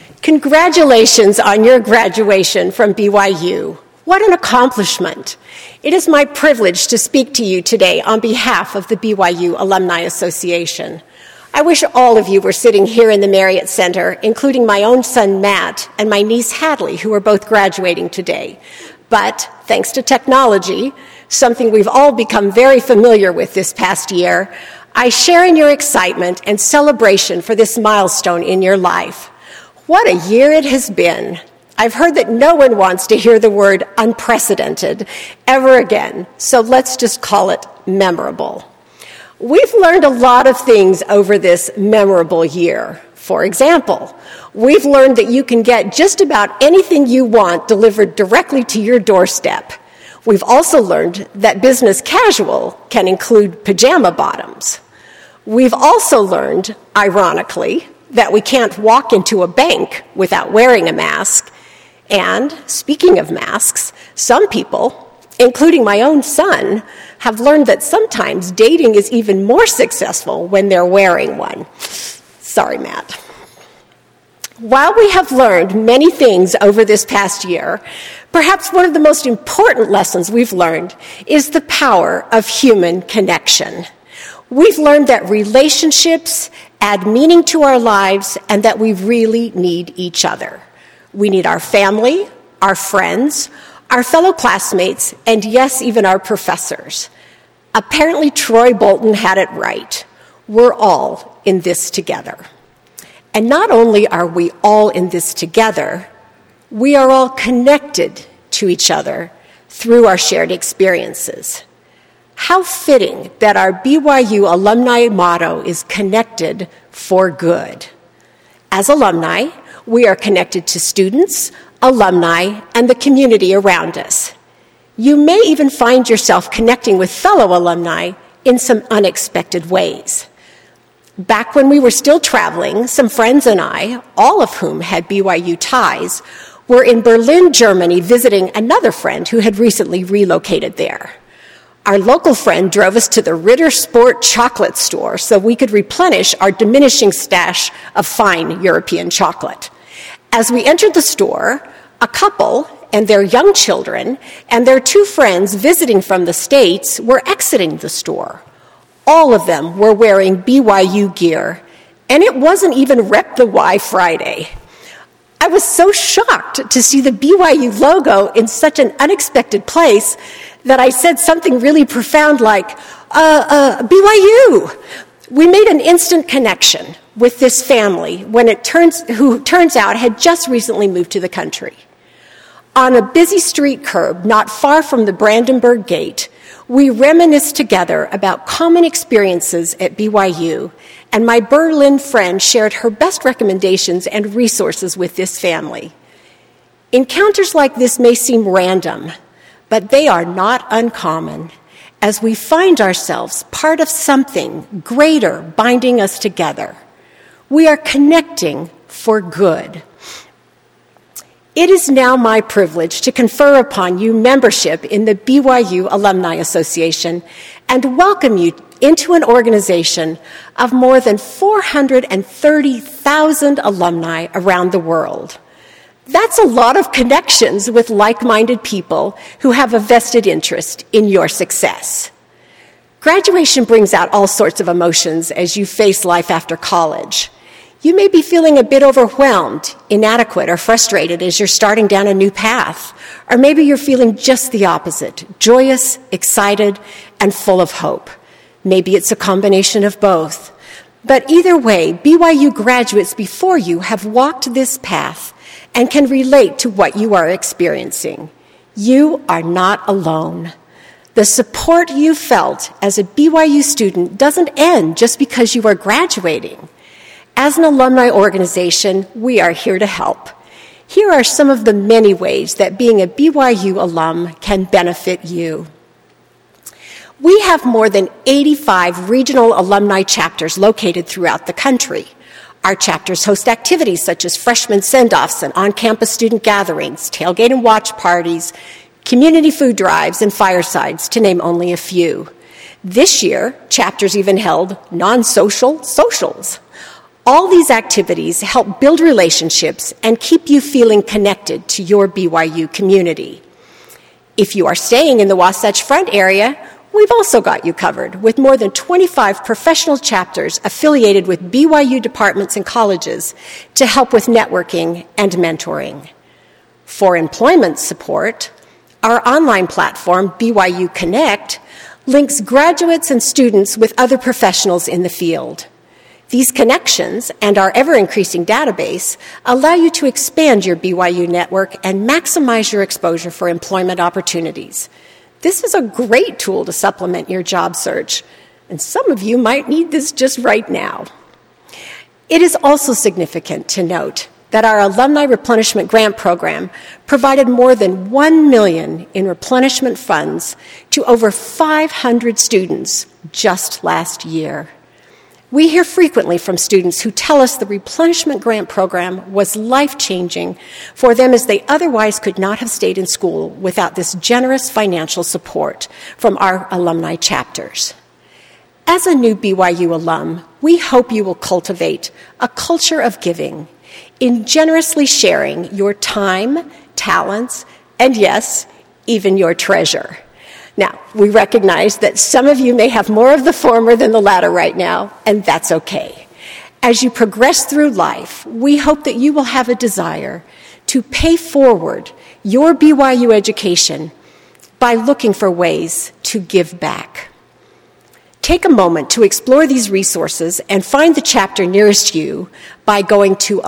Congratulations on your graduation from BYU. What an accomplishment. It is my privilege to speak to you today on behalf of the BYU Alumni Association. I wish all of you were sitting here in the Marriott Center, including my own son, Matt, and my niece, Hadley, who are both graduating today. But thanks to technology, something we've all become very familiar with this past year, I share in your excitement and celebration for this milestone in your life. What a year it has been. I've heard that no one wants to hear the word unprecedented ever again, so let's just call it memorable. We've learned a lot of things over this memorable year. For example, we've learned that you can get just about anything you want delivered directly to your doorstep. We've also learned that business casual can include pajama bottoms. We've also learned, ironically, that we can't walk into a bank without wearing a mask. And speaking of masks, some people, including my own son, have learned that sometimes dating is even more successful when they're wearing one. Sorry, Matt. While we have learned many things over this past year, perhaps one of the most important lessons we've learned is the power of human connection. We've learned that relationships add meaning to our lives and that we really need each other. We need our family, our friends, our fellow classmates, and yes, even our professors. Apparently, Troy Bolton had it right. We're all in this together. And not only are we all in this together, we are all connected to each other through our shared experiences. How fitting that our BYU alumni motto is connected for good. As alumni, we are connected to students, alumni, and the community around us. You may even find yourself connecting with fellow alumni in some unexpected ways. Back when we were still traveling, some friends and I, all of whom had BYU ties, were in Berlin, Germany, visiting another friend who had recently relocated there. Our local friend drove us to the Ritter Sport chocolate store so we could replenish our diminishing stash of fine European chocolate. As we entered the store, a couple and their young children and their two friends visiting from the States were exiting the store. All of them were wearing BYU gear, and it wasn't even Rep the Y Friday. I was so shocked to see the BYU logo in such an unexpected place that I said something really profound like, BYU. We made an instant connection with this family who turns out had just recently moved to the country. On a busy street curb not far from the Brandenburg Gate, we reminisced together about common experiences at BYU, and my Berlin friend shared her best recommendations and resources with this family. Encounters like this may seem random, but they are not uncommon, as we find ourselves part of something greater binding us together. We are connecting for good. It is now my privilege to confer upon you membership in the BYU Alumni Association and welcome you into an organization of more than 430,000 alumni around the world. That's a lot of connections with like-minded people who have a vested interest in your success. Graduation brings out all sorts of emotions as you face life after college. You may be feeling a bit overwhelmed, inadequate, or frustrated as you're starting down a new path. Or maybe you're feeling just the opposite, joyous, excited, and full of hope. Maybe it's a combination of both. But either way, BYU graduates before you have walked this path and can relate to what you are experiencing. You are not alone. The support you felt as a BYU student doesn't end just because you are graduating. As an alumni organization, we are here to help. Here are some of the many ways that being a BYU alum can benefit you. We have more than 85 regional alumni chapters located throughout the country. Our chapters host activities such as freshman send-offs and on-campus student gatherings, tailgate and watch parties, community food drives, and firesides, to name only a few. This year, chapters even held non-social socials. All these activities help build relationships and keep you feeling connected to your BYU community. If you are staying in the Wasatch Front area, we've also got you covered with more than 25 professional chapters affiliated with BYU departments and colleges to help with networking and mentoring. For employment support, our online platform, BYU Connect, links graduates and students with other professionals in the field. These connections and our ever-increasing database allow you to expand your BYU network and maximize your exposure for employment opportunities. This is a great tool to supplement your job search, and some of you might need this just right now. It is also significant to note that our Alumni Replenishment Grant Program provided more than $1 million in replenishment funds to over 500 students just last year. We hear frequently from students who tell us the Replenishment Grant Program was life-changing for them, as they otherwise could not have stayed in school without this generous financial support from our alumni chapters. As a new BYU alum, we hope you will cultivate a culture of giving in generously sharing your time, talents, and yes, even your treasure. Now, we recognize that some of you may have more of the former than the latter right now, and that's okay. As you progress through life, we hope that you will have a desire to pay forward your BYU education by looking for ways to give back. Take a moment to explore these resources and find the chapter nearest you by going to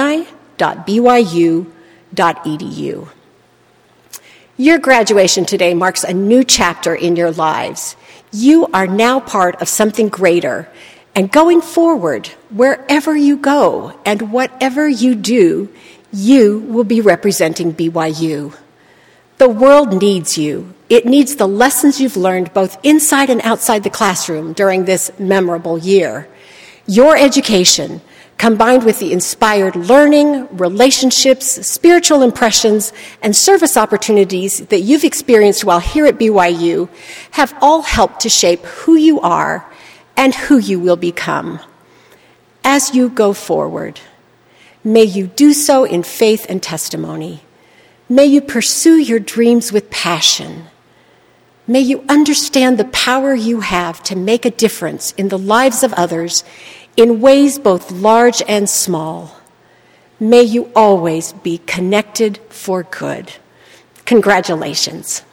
alumni.byu.edu. Your graduation today marks a new chapter in your lives. You are now part of something greater, and going forward, wherever you go and whatever you do, you will be representing BYU. The world needs you. It needs the lessons you've learned both inside and outside the classroom during this memorable year. Your education, combined with the inspired learning, relationships, spiritual impressions, and service opportunities that you've experienced while here at BYU, have all helped to shape who you are and who you will become. As you go forward, may you do so in faith and testimony. May you pursue your dreams with passion. May you understand the power you have to make a difference in the lives of others in ways both large and small. May you always be connected for good. Congratulations.